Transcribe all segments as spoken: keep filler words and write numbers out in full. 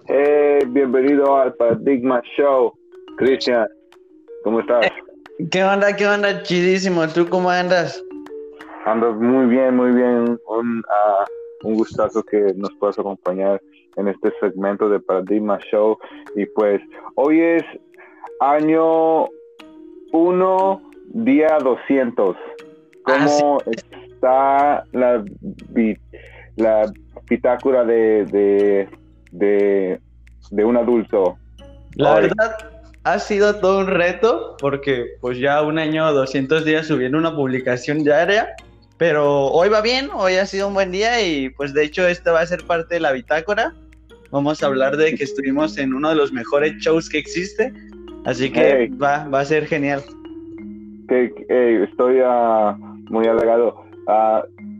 Eh, bienvenido al Paradigma Show. Cristian, ¿cómo estás? ¿Qué onda? ¿Qué onda? Chidísimo. ¿Tú cómo andas? Ando muy bien, muy bien. Un, ah, un gustazo que nos puedas acompañar en este segmento de Paradigma Show. Y pues, hoy es año uno, día doscientos. Así, ¿Cómo está la, bi- la bitácora de, de, de, de un adulto la hoy? verdad ha sido todo un reto porque pues ya un año, doscientos días subiendo una publicación diaria, pero hoy va bien, hoy ha sido un buen día y pues de hecho esta va a ser parte de la bitácora. Vamos a hablar de que estuvimos en uno de los mejores shows que existe, así que Hey, va, va a ser genial. que, hey, estoy uh, muy halagado. Uh,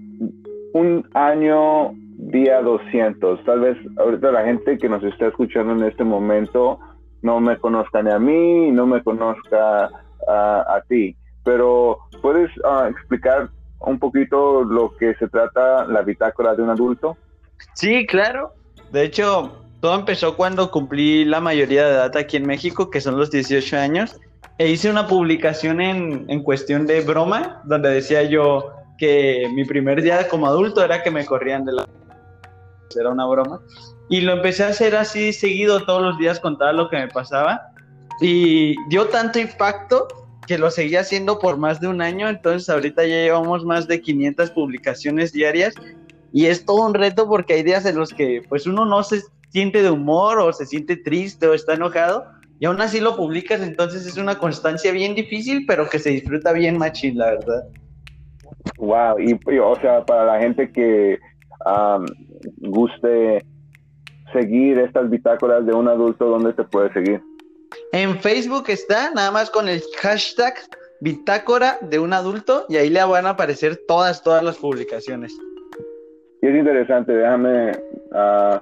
un año, día doscientos. Tal vez ahorita la gente que nos está escuchando en este momento no me conozca ni a mí, no me conozca uh, a ti. Pero, ¿puedes uh, explicar un poquito lo que se trata la bitácora de un adulto? Sí, claro. De hecho, todo empezó cuando cumplí la mayoría de edad aquí en México, que son los dieciocho años, e hice una publicación en, en cuestión de broma, donde decía yo que mi primer día como adulto era que me corrían de la... Era una broma. Y lo empecé a hacer así seguido, todos los días contaba lo que me pasaba, y dio tanto impacto que lo seguí haciendo por más de un año, entonces ahorita ya llevamos más de quinientas publicaciones diarias y es todo un reto porque hay días en los que pues uno no se siente de humor o se siente triste o está enojado y aún así lo publicas, entonces es una constancia bien difícil, pero que se disfruta bien machín, la verdad. Wow, y, y, o sea, para la gente que um, guste seguir estas bitácoras de un adulto, ¿dónde te puede seguir? En Facebook está, nada más con el hashtag bitácora de un adulto y ahí le van a aparecer todas, todas las publicaciones. Y es interesante, déjame uh,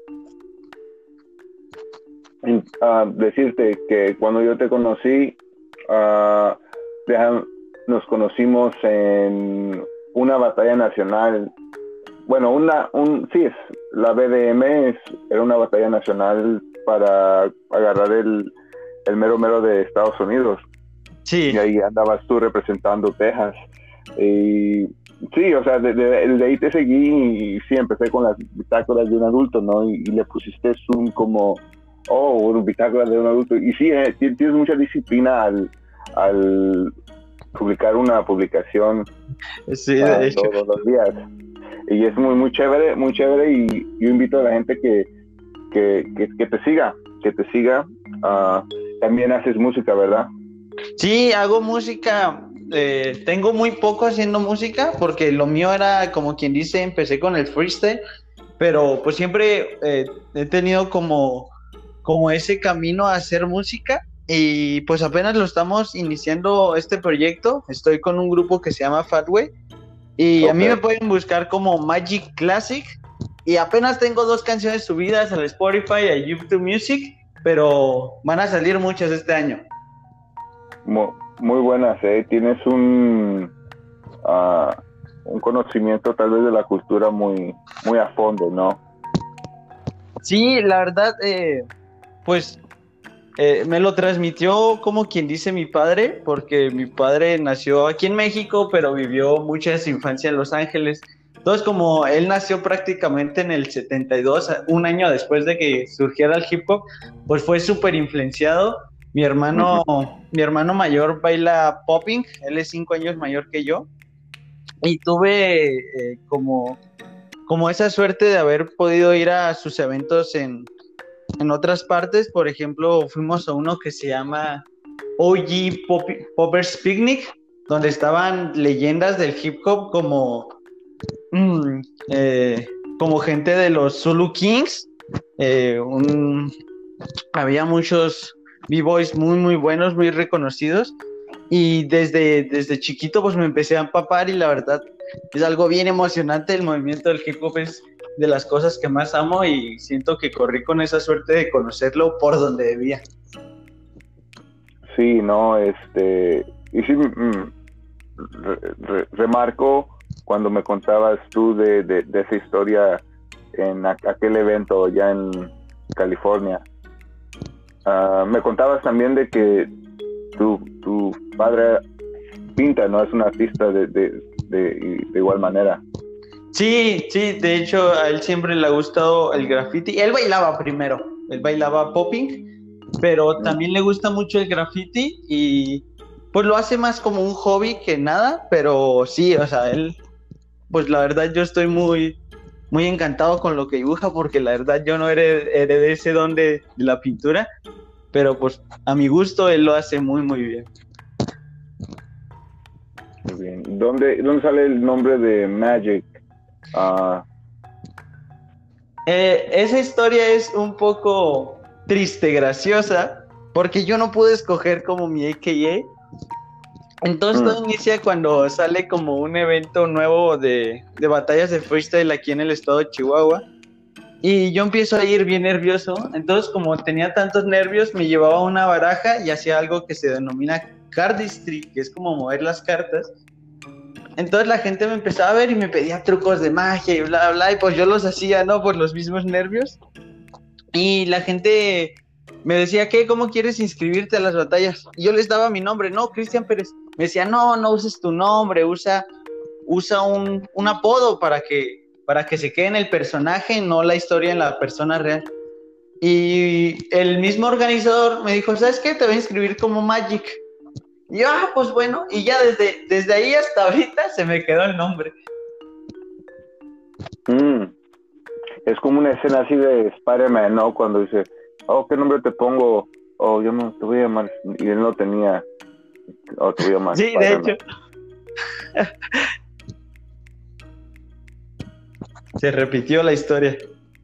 uh, decirte que cuando yo te conocí, uh, déjame, nos conocimos en una batalla nacional. Bueno, una, un, sí, es, la B D M es, era una batalla nacional para agarrar el, el mero mero de Estados Unidos. Sí. Y ahí andabas tú representando Texas. Y sí, o sea, de, de, de ahí te seguí y sí, empecé con las bitácoras de un adulto, ¿no? Y, y le pusiste Zoom como, oh, un bitácora de un adulto. Y sí, eh, tienes mucha disciplina al, al publicar una publicación Sí, uh, de hecho. todos los días. Y es muy, muy chévere, muy chévere. Y yo invito a la gente que, que, que, que te siga, que te siga. Uh, también haces música, ¿verdad? Sí, hago música. Eh, tengo muy poco haciendo música porque lo mío era, como quien dice, empecé con el freestyle, pero pues siempre eh, he tenido como, como ese camino a hacer música y pues apenas lo estamos iniciando este proyecto. Estoy con un grupo que se llama Fatway y a mí me Okay. pueden buscar como Magic Classic y apenas tengo dos canciones subidas al Spotify, a YouTube Music, pero van a salir muchas este año. Muy, muy buenas, ¿eh? Tienes un, uh, un conocimiento tal vez de la cultura muy, muy a fondo, ¿no? Sí, la verdad, eh, pues eh, me lo transmitió como quien dice mi padre, porque mi padre nació aquí en México, pero vivió mucha de su infancia en Los Ángeles. Entonces, como él nació prácticamente en el setenta y dos, un año después de que surgiera el hip hop, pues fue súper influenciado. Mi hermano, Uh-huh. mi hermano mayor baila popping, él es cinco años mayor que yo, y tuve eh, como, como esa suerte de haber podido ir a sus eventos en en otras partes. Por ejemplo, fuimos a uno que se llama O G Pop Poppers Picnic, donde estaban leyendas del hip hop como, mm, eh, como gente de los Zulu Kings. Eh, un, había muchos b-boys muy, muy buenos, muy reconocidos. Y desde, desde chiquito pues me empecé a empapar y la verdad es algo bien emocionante. El movimiento del hip hop es de las cosas que más amo y siento que corrí con esa suerte de conocerlo por donde debía. Sí, no, este, y sí, mm, re, re, remarco cuando me contabas tú de, de, de esa historia en a, aquel evento ya en, California. Uh, me contabas también de que tu, tu padre pinta, ¿no? Es un artista de, de, de, de igual manera. Sí, sí, de hecho a él siempre le ha gustado el graffiti. Él bailaba primero, él bailaba popping, pero también le gusta mucho el graffiti y pues lo hace más como un hobby que nada, pero sí, o sea, él, pues la verdad yo estoy muy, muy encantado con lo que dibuja porque la verdad yo no heredé, heredé ese don de, de la pintura, pero pues a mi gusto él lo hace muy, muy bien. Muy bien. ¿Dónde, dónde sale el nombre de Magic? Uh... Eh, esa historia es un poco triste, graciosa, porque yo no pude escoger como mi A K A. Entonces mm. todo inicia cuando sale como un evento nuevo de, de batallas de freestyle aquí en el estado de Chihuahua. Y yo empiezo a ir bien nervioso. Entonces, como tenía tantos nervios, me llevaba una baraja y hacía algo que se denomina cardistry, que es como mover las cartas. Entonces la gente me empezaba a ver y me pedía trucos de magia y bla, bla, y pues yo los hacía, ¿no? Por los mismos nervios. Y la gente me decía, ¿qué? ¿Cómo quieres inscribirte a las batallas? Y yo les daba mi nombre, no, Cristian Pérez. Me decía, no, no uses tu nombre, usa, usa un, un apodo para que, para que se quede en el personaje, no la historia en la persona real. Y el mismo organizador me dijo, ¿sabes qué? Te voy a inscribir como Magic. Y yo, ah, pues bueno, y ya desde, desde ahí hasta ahorita se me quedó el nombre. Mm. Es como una escena así de Spider-Man, ¿no? Cuando dice, oh, ¿qué nombre te pongo? Oh, yo no, te voy a llamar, y él no tenía, oh, te voy a llamar sí, Spider-Man. De hecho. Se repitió la historia.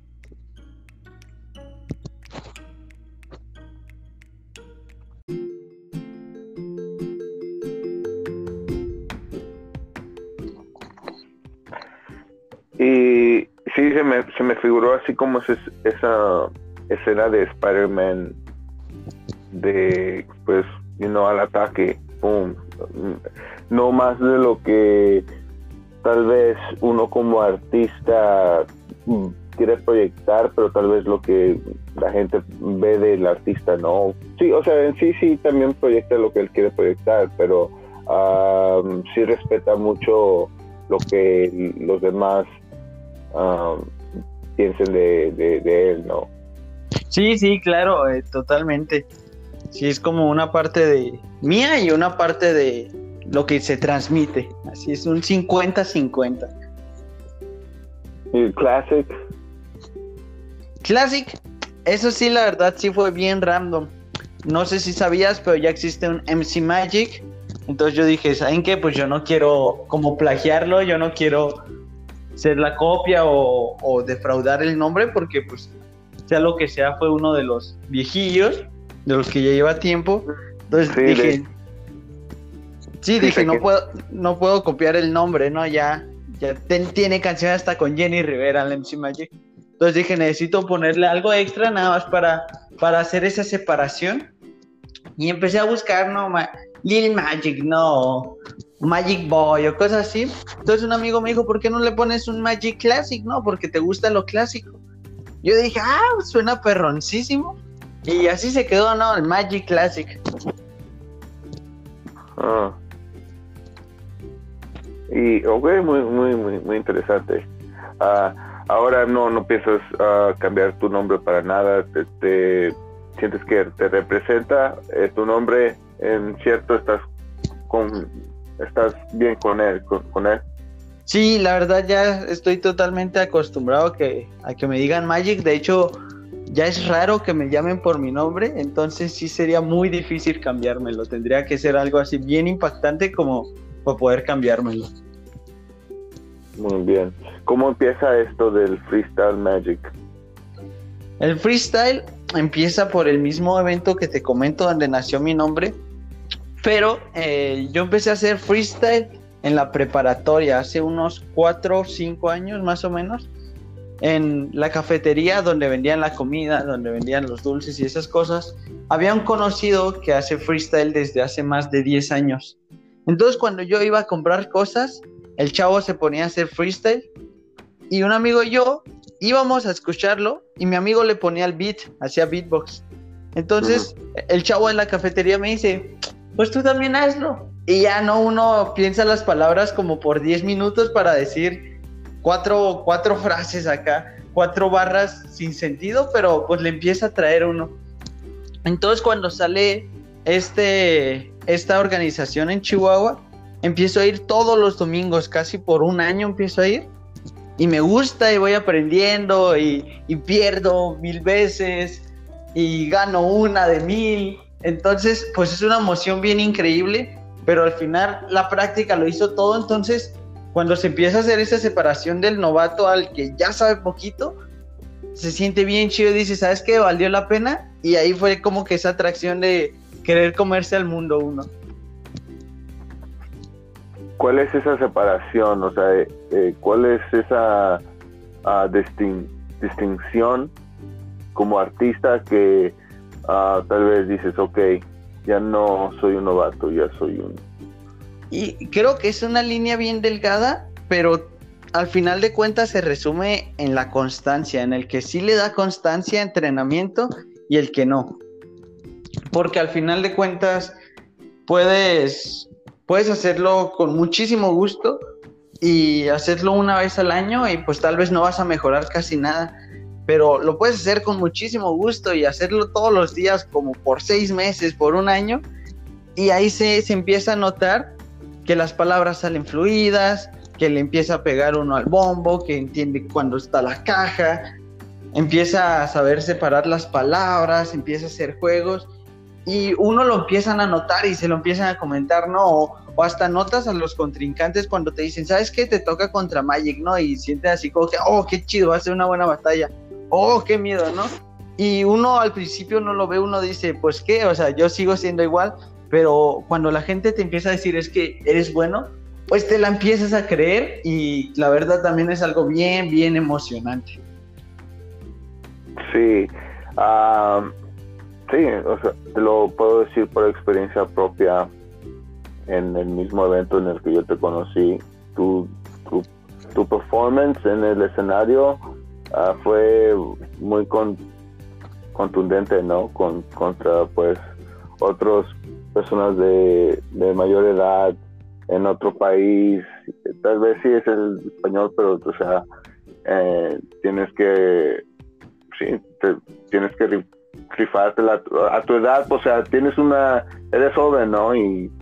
Y sí, se me, se me figuró así como ese, esa escena de Spider-Man de, pues, you know, al ataque, boom. No más de lo que tal vez uno como artista quiere proyectar, pero tal vez lo que la gente ve del artista no. Sí, o sea, en sí, sí, también proyecta lo que él quiere proyectar, pero um, sí respeta mucho lo que los demás Um, piensen de, de, de él, ¿no? Sí, sí, claro, eh, totalmente. Sí, es como una parte de mía y una parte de lo que se transmite. Así es un cincuenta cincuenta. ¿Y Classic? Classic, eso sí, la verdad sí fue bien random. No sé si sabías, pero ya existe un M C Magic. Entonces yo dije, ¿saben qué? Pues yo no quiero como plagiarlo, yo no quiero ser la copia o, o defraudar el nombre, porque pues sea lo que sea, fue uno de los viejillos, de los que ya lleva tiempo. Entonces sí, dije, de... sí, dije, no que... puedo, no puedo copiar el nombre, ¿no? Ya, ya ten, tiene canción hasta con Jenny Rivera, el M C Magic. Entonces dije, necesito ponerle algo extra nada más para, para hacer esa separación. Y empecé a buscar, no, Ma- Lil Magic, no, Magic Boy o cosas así. Entonces un amigo me dijo, ¿por qué no le pones un Magic Classic? No, porque te gusta lo clásico. Yo dije, ah, suena perroncísimo. Y así se quedó, ¿no? El Magic Classic. Ah. Y, ok, muy, muy, muy, muy interesante. Uh, ahora no, no piensas uh, cambiar tu nombre para nada. Te, te sientes que te representa eh, tu nombre, en cierto, estás con, estás bien con él, con, con él. Sí, la verdad ya estoy totalmente acostumbrado a que, a que me digan Magic. De hecho, ya es raro que me llamen por mi nombre, entonces sí sería muy difícil cambiármelo. Tendría que ser algo así bien impactante como para poder cambiármelo. Muy bien. ¿Cómo empieza esto del Freestyle Magic? El freestyle empieza por el mismo evento que te comento donde nació mi nombre, pero eh, yo empecé a hacer freestyle en la preparatoria hace unos cuatro o cinco años más o menos, en la cafetería donde vendían la comida, donde vendían los dulces y esas cosas. Había un conocido que hace freestyle desde hace más de diez años. Entonces cuando yo iba a comprar cosas, el chavo se ponía a hacer freestyle y un amigo y yo íbamos a escucharlo y mi amigo le ponía el beat, hacía beatbox. Entonces, uh-huh. el chavo en la cafetería me dice, pues tú también hazlo. Y ya no, uno piensa las palabras como por diez minutos para decir cuatro, cuatro frases acá, cuatro barras sin sentido, pero pues le empieza a traer uno. Entonces, cuando sale este, esta organización en Chihuahua, empiezo a ir todos los domingos, casi por un año empiezo a ir. Y me gusta y voy aprendiendo y, y pierdo mil veces y gano una de mil. Entonces, pues es una emoción bien increíble, pero al final la práctica lo hizo todo. Entonces, cuando se empieza a hacer esa separación del novato al que ya sabe poquito, se siente bien chido y dice, ¿sabes qué? Valió la pena. Y ahí fue como que esa atracción de querer comerse al mundo uno. ¿Cuál es esa separación? O sea, eh, ¿cuál es esa uh, distin- distinción como artista que uh, tal vez dices, ok, ya no soy un novato, ya soy un... Y creo que es una línea bien delgada, pero al final de cuentas se resume en la constancia, en el que sí le da constancia, entrenamiento, y el que no. Porque al final de cuentas puedes... Puedes hacerlo con muchísimo gusto y hacerlo una vez al año y pues tal vez no vas a mejorar casi nada, pero lo puedes hacer con muchísimo gusto y hacerlo todos los días como por seis meses, por un año, y ahí se, se empieza a notar que las palabras salen fluidas, que le empieza a pegar uno al bombo, que entiende cuándo está la caja, empieza a saber separar las palabras, empieza a hacer juegos. Y uno lo empiezan a notar y se lo empiezan a comentar, ¿no? O, o hasta notas a los contrincantes cuando te dicen, ¿sabes qué? Te toca contra Magic, ¿no? Y sientes así como que, oh, qué chido, va a ser una buena batalla. Oh, qué miedo, ¿no? Y uno al principio no lo ve, uno dice, pues qué, o sea, yo sigo siendo igual, pero cuando la gente te empieza a decir, es que eres bueno, pues te la empiezas a creer y la verdad también es algo bien, bien emocionante. Sí, um... sí, o sea, te lo puedo decir por experiencia propia. En el mismo evento en el que yo te conocí, tu, tu, tu performance en el escenario uh, fue muy con, contundente, ¿no? Con, contra, pues, otras personas de, de mayor edad en otro país. Tal vez sí es el español, pero, o sea, eh, tienes que, sí, te, tienes que rifarte la, a tu edad, o sea, tienes una, eres joven, ¿no? Y,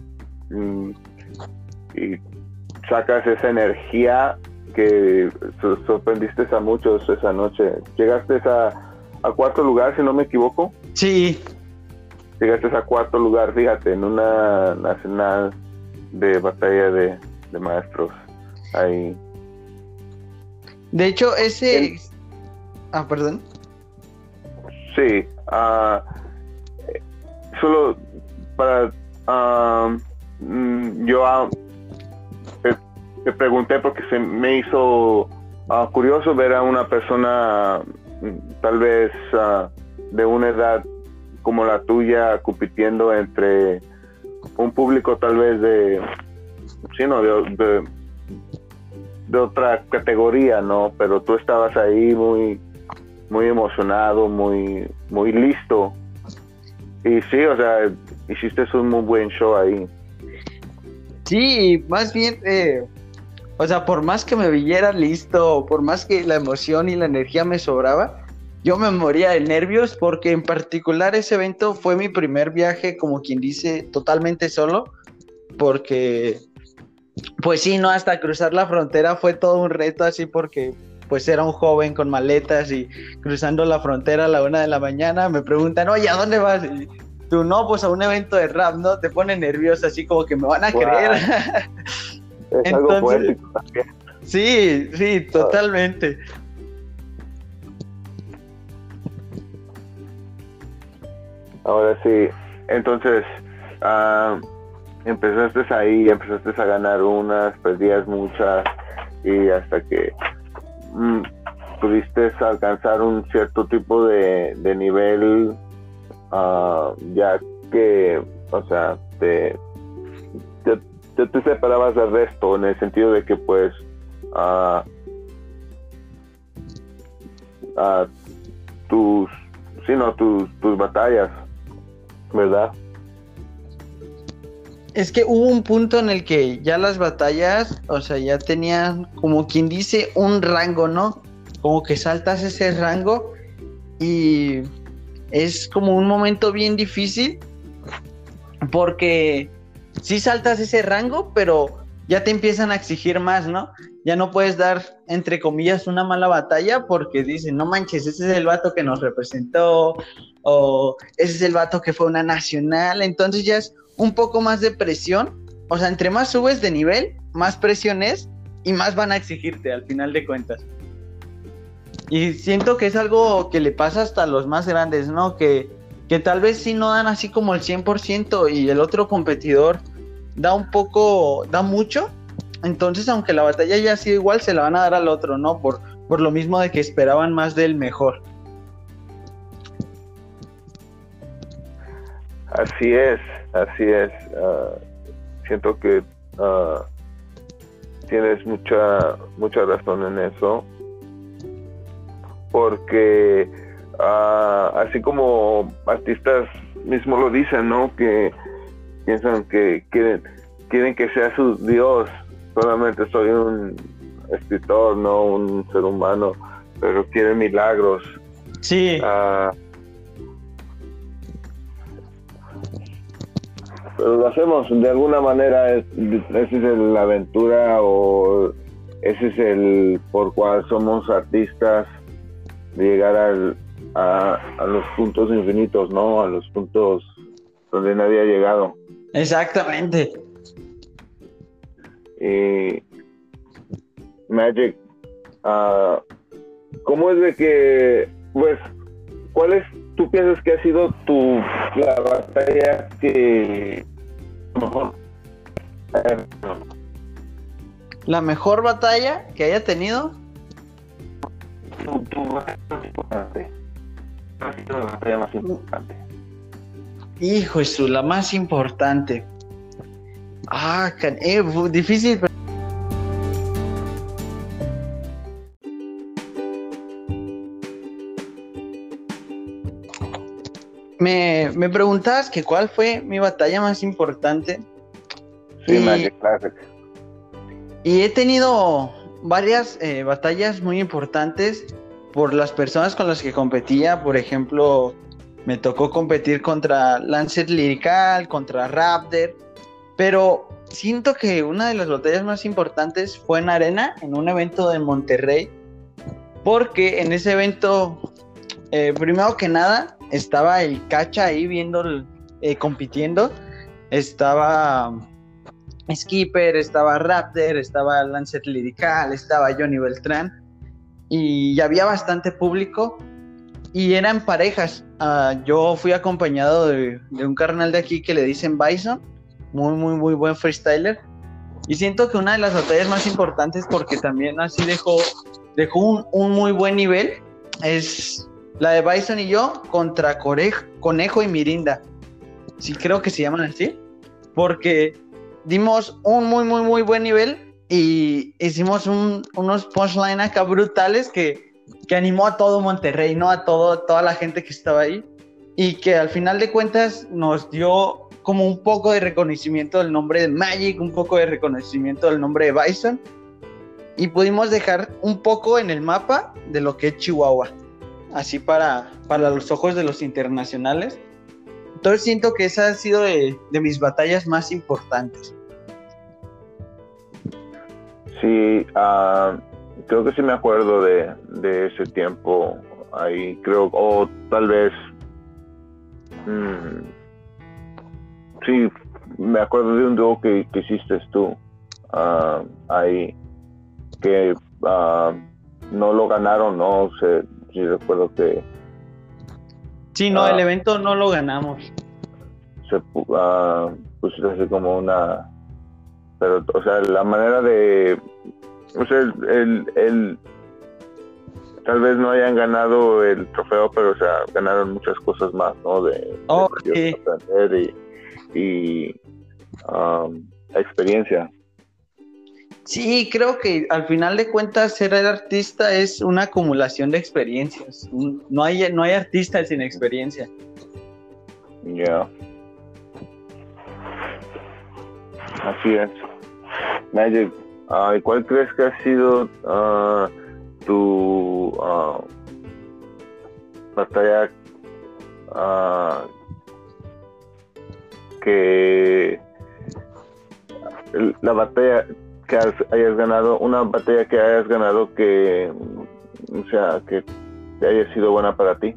y sacas esa energía que sorprendiste a muchos esa noche. Llegaste a, a cuarto lugar, si no me equivoco. Sí. Llegaste a cuarto lugar, fíjate, en una nacional de batalla de, de maestros. Ahí. De hecho, ese... El... Ah, perdón. Sí, uh, solo para uh, yo uh, te, te pregunté porque se me hizo uh, curioso ver a una persona uh, tal vez uh, de una edad como la tuya compitiendo entre un público tal vez de sí, no, de, de, de otra categoría, ¿no? Pero tú estabas ahí muy muy emocionado, muy muy listo. Y sí, o sea, hiciste un muy buen show ahí. Sí, más bien, eh, o sea, por más que me viera listo, por más que la emoción y la energía me sobraba, yo me moría de nervios porque en particular ese evento fue mi primer viaje, como quien dice, totalmente solo, porque, pues sí, no, hasta cruzar la frontera fue todo un reto así porque... pues era un joven con maletas y cruzando la frontera a la una de la mañana, me preguntan, oye, ¿a dónde vas? Y tú, no, pues a un evento de rap, ¿no? Te pone nervioso, así como que me van a wow. creer. Es Entonces, algo poético también. Sí, sí, totalmente. Ahora sí, entonces, uh, empezaste ahí, empezaste a ganar unas, perdías muchas, y hasta que Mm, pudiste alcanzar un cierto tipo de, de nivel, uh, ya que, o sea, te, te, te, te separabas del resto en el sentido de que pues uh, uh, tus, sí, no, tus, tus batallas, ¿verdad? Es que hubo un punto en el que ya las batallas, o sea, ya tenían, como quien dice, un rango, ¿no? Como que saltas ese rango y es como un momento bien difícil porque sí saltas ese rango, pero ya te empiezan a exigir más, ¿no? Ya no puedes dar, entre comillas, una mala batalla porque dicen, no manches, ese es el vato que nos representó, o ese es el vato que fue una nacional. Entonces ya es un poco más de presión. O sea, entre más subes de nivel, más presión es y más van a exigirte al final de cuentas. Y siento que es algo que le pasa hasta a los más grandes, ¿no? Que, que tal vez sí no dan así como el cien por ciento y el otro competidor da un poco, da mucho. Entonces, aunque la batalla ya ha sido igual, se la van a dar al otro, ¿no? Por, por lo mismo de que esperaban más del mejor. Así es, así es. Uh, siento que uh, tienes mucha, mucha razón en eso. Porque uh, así como artistas mismos lo dicen, ¿no? Que piensan que quieren, quieren que sea su Dios. Solamente soy un escritor, no un ser humano, pero quieren milagros. Sí. Uh, pero lo hacemos de alguna manera. Es, esa es el, la aventura, o ese es el por cual somos artistas, de llegar al, a, a los puntos infinitos, ¿no? A los puntos donde nadie ha llegado. Exactamente. Y Magic, uh, ¿cómo es de que, pues, cuál es, tú piensas que ha sido tu, la batalla que mejor, eh, no. La mejor batalla que haya tenido? Tu, tu batalla más importante. ¿Cuál ha sido la batalla más importante? Hijo, eso, la más importante. Ah, can... eh, difícil, pero... Me, me preguntabas que cuál fue mi batalla más importante. Sí, y, Magic Classic. Y he tenido varias eh, batallas muy importantes por las personas con las que competía. Por ejemplo, me tocó competir contra Lancet Lyrical, contra Raptor. Pero siento que una de las batallas más importantes fue en arena, en un evento de Monterrey, porque en ese evento, eh, primero que nada, estaba el Cacha ahí viendo, eh, compitiendo, estaba Skipper, estaba Raptor, estaba Lancet Lyrical, estaba Johnny Beltrán, y había bastante público, y eran parejas. Uh, yo fui acompañado de, de un carnal de aquí que le dicen Bison, muy, muy, muy buen freestyler. Y siento que una de las batallas más importantes, porque también así dejó, dejó un, un muy buen nivel, es la de Bison y yo contra Conejo, Conejo y Mirinda. Sí, creo que se llaman así. Porque dimos un muy, muy, muy buen nivel y hicimos un, unos punchline acá brutales que, que animó a todo Monterrey, ¿no? A todo, toda la gente que estaba ahí. Y que al final de cuentas nos dio como un poco de reconocimiento del nombre de Magic, un poco de reconocimiento del nombre de Bison, y pudimos dejar un poco en el mapa de lo que es Chihuahua, así para, para los ojos de los internacionales. Entonces siento que esa ha sido de, de mis batallas más importantes. Sí, uh, creo que sí me acuerdo de, de ese tiempo ahí, creo, o tal vez... Mmm, sí, me acuerdo de un dúo que, que hiciste tú uh, ahí, que uh, no lo ganaron, no sé, sí recuerdo que... Sí, no, uh, el evento no lo ganamos. Se uh, pusiste así como una... Pero, o sea, la manera de... O sea, el, el, el... Tal vez no hayan ganado el trofeo, pero, o sea, ganaron muchas cosas más, ¿no? De, oh, de sí. aprender y... y um, experiencia. Sí, creo que al final de cuentas ser artista es una acumulación de experiencias. Un- No hay, no hay artista sin experiencia. Ya, así es. Magic, ah, ¿y cuál crees que ha sido ah, tu ah, batalla ah, que la batalla que has- hayas ganado, una batalla que hayas ganado que, o sea, que haya sido buena para ti?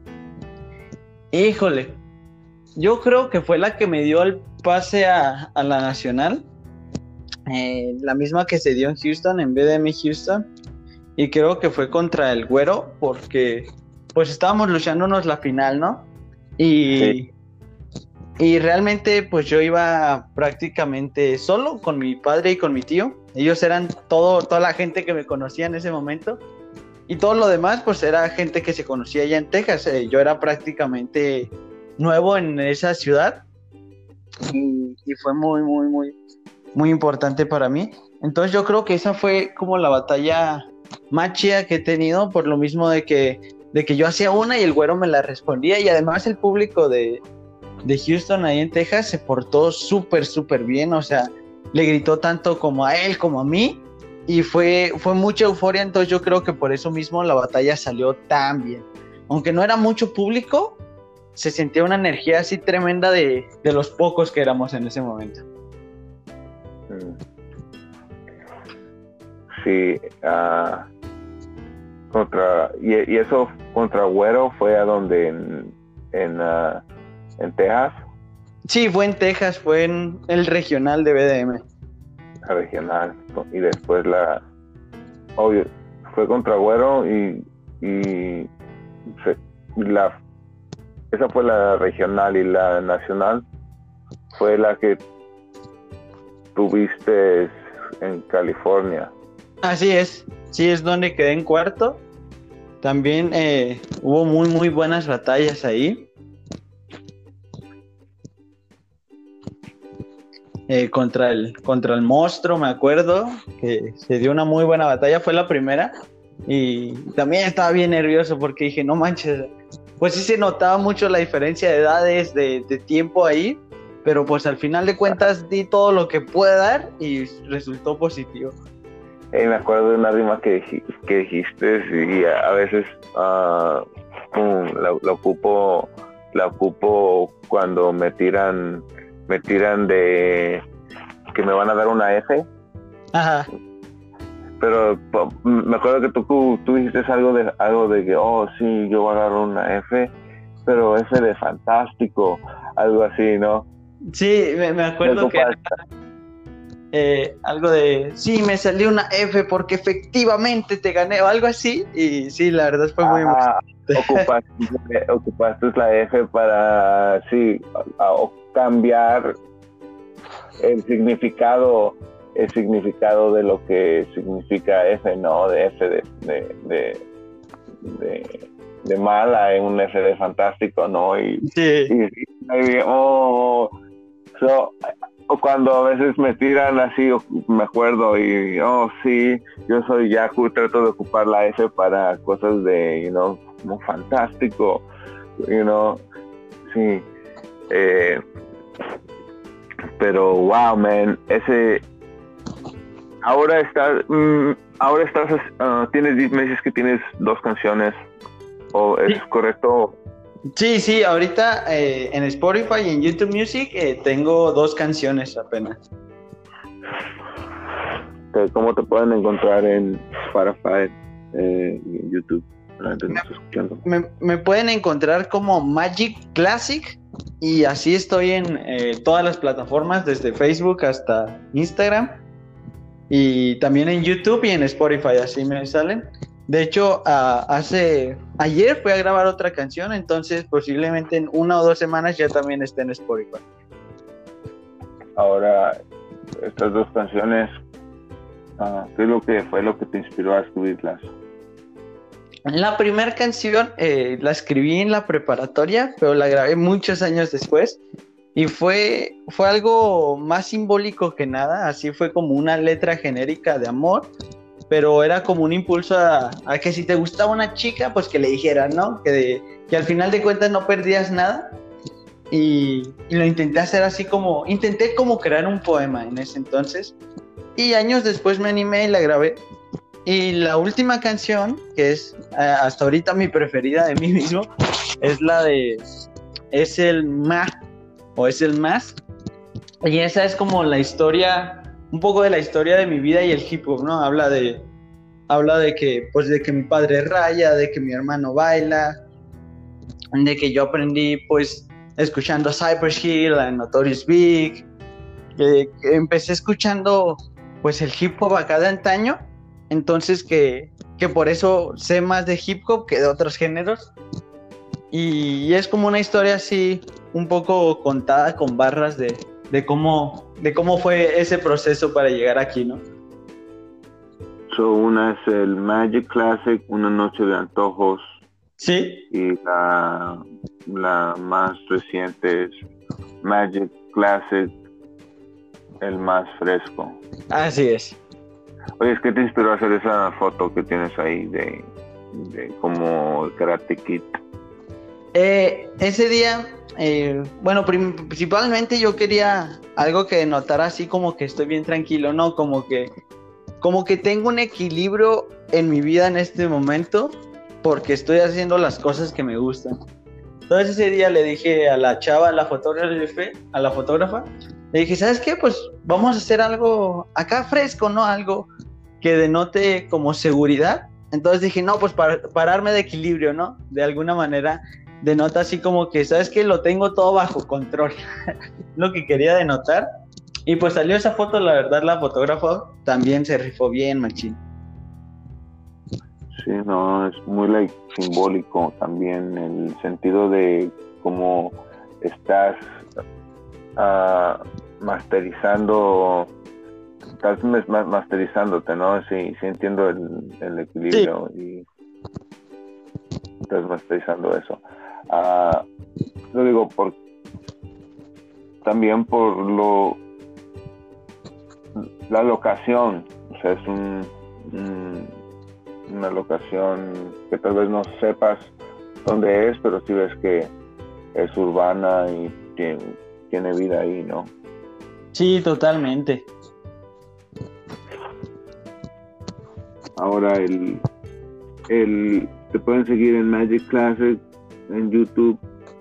Híjole, yo creo que fue la que me dio el pase a, a la nacional, eh, la misma que se dio en Houston, en B D M Houston, y creo que fue contra el Güero, porque pues estábamos luchándonos la final, ¿no? Sí. Y, y realmente pues yo iba prácticamente solo con mi padre y con mi tío. Ellos eran todo, toda la gente que me conocía en ese momento. Y todo lo demás, pues era gente que se conocía allá en Texas. Eh, yo era prácticamente nuevo en esa ciudad y, y fue muy, muy, muy, muy importante para mí. Entonces yo creo que esa fue como la batalla más chida que he tenido, por lo mismo de que, de que yo hacía una y el Güero me la respondía, y además el público de, de Houston ahí en Texas se portó súper, súper bien, o sea, le gritó tanto como a él como a mí, y fue, fue mucha euforia. Entonces yo creo que por eso mismo la batalla salió tan bien. Aunque no era mucho público, se sentía una energía así tremenda de, de los pocos que éramos en ese momento. Mm. Sí, ah, contra, y, y eso contra Güero fue a donde en, en, ah, en Texas, Sí, fue en Texas, fue en el regional de B D M. la regional, y después la, obvio, fue contra Güero y, y se- la, esa fue la regional, y la nacional fue la que tuviste en California. Así es, sí, es donde quedé en cuarto. También eh, hubo muy, muy buenas batallas ahí. Eh, contra el, contra el monstruo, me acuerdo, que se dio una muy buena batalla, fue la primera. Y también estaba bien nervioso porque dije, no manches, pues sí se notaba mucho la diferencia de edades, de, de tiempo ahí, pero pues al final de cuentas di todo lo que pude dar y resultó positivo. Eh, me acuerdo de una rima que, dij- que dijiste, y a, a veces ah, pum, la, la ocupo la ocupo cuando me tiran me tiran de que me van a dar una F, Ajá. pero po- me acuerdo que tú, tú dijiste algo de algo de que, oh sí, yo voy a agarrar una F, pero F de fantástico, algo así, ¿no? Sí, me, me ¿Qué acuerdo que era ocupaste? eh, algo de, sí, me salió una F porque efectivamente te gané o algo así. Y sí, la verdad fue muy Ajá, emocionante. ocupaste, ocupaste la F para, sí, a- a- cambiar el significado, el significado de lo que significa F, ¿no? De F de, de, de, de, de mala en un F de fantástico, ¿no? Y, Sí, y, y oh, so, o cuando a veces me tiran así, me acuerdo, y oh sí, yo soy Yaku, trato de ocupar la F para cosas de, you know, como fantástico, you know, sí, eh, pero wow, man, ese, ahora estás, mm, ahora estás, uh, tienes, me dices que tienes dos canciones, ¿o es sí, correcto? sí, sí, ahorita eh, en Spotify y en YouTube Music eh, tengo dos canciones apenas. ¿Cómo te pueden encontrar en Spotify eh, y en YouTube? La gente no está escuchando. Me, me pueden encontrar como Magic Classic, y así estoy en eh, todas las plataformas, desde Facebook hasta Instagram, y también en YouTube y en Spotify, así me salen. De hecho, uh, hace ayer fui a grabar otra canción, entonces posiblemente en una o dos semanas ya también esté en Spotify. Ahora, estas dos canciones, uh, ¿qué es lo que fue lo que te inspiró a escribirlas? La primera canción eh, la escribí en la preparatoria, pero la grabé muchos años después. Y fue, fue algo más simbólico que nada, así fue como una letra genérica de amor, pero era como un impulso a, a que si te gustaba una chica, pues que le dijeras, ¿no? Que, de, que al final de cuentas no perdías nada. Y, y lo intenté hacer así como, intenté como crear un poema en ese entonces. Y años después me animé y la grabé. Y la última canción, que es uh, hasta ahorita mi preferida de mí mismo, es la de Es el más, o Es el más. Y esa es como la historia, un poco de la historia de mi vida y el hip hop, ¿no? Habla de, habla de que, pues de que mi padre raya, de que mi hermano baila, de que yo aprendí, pues, escuchando Cypress Hill, a Notorious Big, que, que empecé escuchando, pues, el hip hop acá de antaño, entonces que, que por eso sé más de hip hop que de otros géneros, y, y es como una historia así, un poco contada con barras de, de cómo, de cómo fue ese proceso para llegar aquí, ¿no? So, una es el Magic Classic, Una Noche de Antojos. Sí. Y la, la más reciente es Magic Classic, El Más Fresco. Así es. Oye, ¿qué te inspiró a hacer esa foto que tienes ahí de, de como el Karate Kid? Eh, ese día, eh, bueno, prim- principalmente yo quería algo que denotara así como que estoy bien tranquilo, ¿no? Como que, como que tengo un equilibrio en mi vida en este momento, porque estoy haciendo las cosas que me gustan. Entonces ese día le dije a la chava, a la fotógrafa, a la fotógrafa, le dije, ¿sabes qué? Pues vamos a hacer algo acá fresco, ¿no? Algo que denote como seguridad. Entonces dije, no, pues para pararme de equilibrio, ¿no? De alguna manera denota así como que, ¿sabes qué? Lo tengo todo bajo control. Lo que quería denotar. Y pues salió esa foto, la verdad, la fotógrafa también se rifó bien, machín. Sí, no, es muy like, simbólico también, el sentido de cómo estás uh, masterizando, estás masterizándote, ¿no? Sí, sí entiendo el, el equilibrio, sí. Y estás masterizando eso. Uh, lo digo por también por lo la locación, o sea, es un, un una locación que tal vez no sepas dónde es, pero sí ves que es urbana y tiene, tiene vida ahí, ¿no? Sí, totalmente. Ahora el, el te pueden seguir en Magic Classic en YouTube.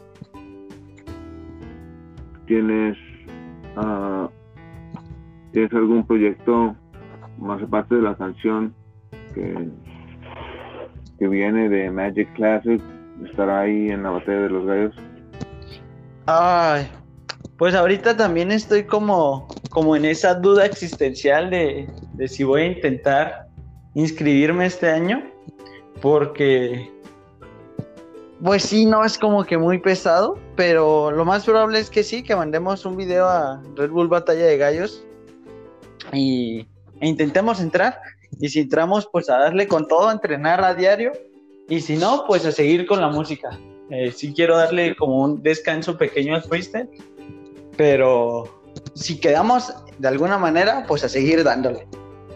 ¿Tienes uh, tienes algún proyecto más aparte de la canción que que viene de Magic Classic, estará ahí en la batalla de los gallos? Ay, pues ahorita también estoy como, como en esa duda existencial de, de si voy a intentar inscribirme este año, porque pues sí, no es como que muy pesado, pero lo más probable es que sí, que mandemos un video a Red Bull Batalla de Gallos y, e intentemos entrar. Y si entramos, pues a darle con todo, a entrenar a diario. Y si no, pues a seguir con la música. Eh, sí quiero darle como un descanso pequeño al freestyle. Pero si quedamos de alguna manera, pues a seguir dándole.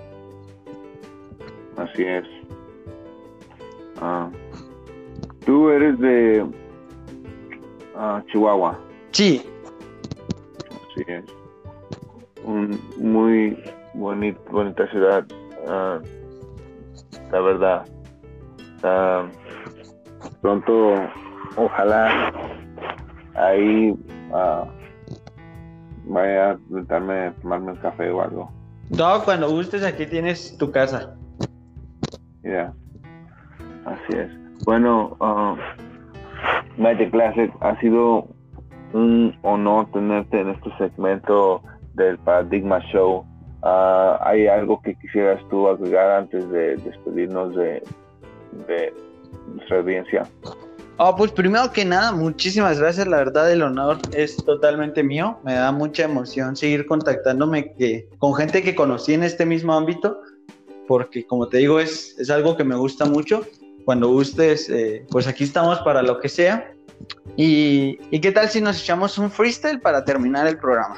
Así es. Uh, Tú eres de uh, Chihuahua. Sí. Así es. Un muy bonit, bonita ciudad. Uh, la verdad, uh, pronto ojalá ahí uh, vaya a intentarme a tomarme un café o algo. No, cuando gustes, aquí tienes tu casa. Ya, yeah. Así es. Bueno, uh, Magic Classic, ha sido un honor tenerte en este segmento del Paradigma Show. Uh, ¿Hay algo que quisieras tú agregar antes de despedirnos de, de nuestra audiencia? Oh, pues primero que nada, muchísimas gracias, la verdad el honor es totalmente mío, me da mucha emoción seguir contactándome que, con gente que conocí en este mismo ámbito, porque como te digo es, es algo que me gusta mucho. Cuando gustes, eh, pues aquí estamos para lo que sea. ¿Y, ¿Y qué tal si nos echamos un freestyle para terminar el programa?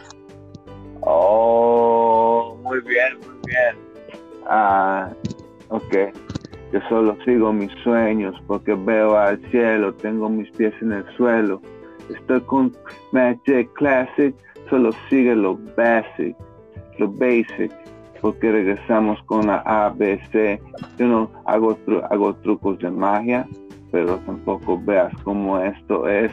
Oh, muy bien, muy bien. Ah, ok. Yo solo sigo mis sueños porque veo al cielo, tengo mis pies en el suelo. Estoy con Magic Classic, solo sigue lo basic, lo basic, porque regresamos con la A B C. Yo no hago, tru- hago trucos de magia, pero tampoco veas cómo esto es.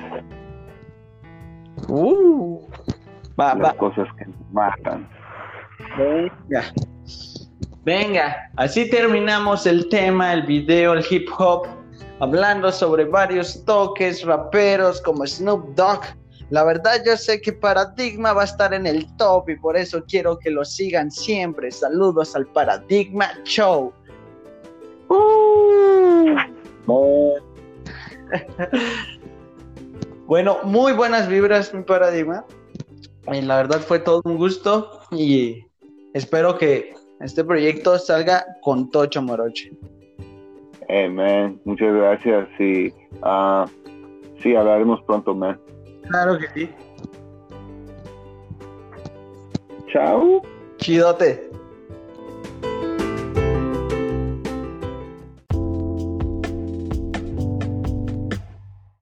Uh, va, Las va. cosas que nos matan. Venga. Venga, así terminamos el tema, el video, el hip hop, hablando sobre varios toques raperos como Snoop Dogg. La verdad yo sé que Paradigma va a estar en el top y por eso quiero que lo sigan siempre. Saludos al Paradigma Show. Uh. Bueno, muy buenas vibras, mi Paradigma. Y la verdad fue todo un gusto y espero que este proyecto salga con Tocho Morocho. Hey, man, muchas gracias y uh, sí, hablaremos pronto, man. Claro que sí. Chao. Chidote.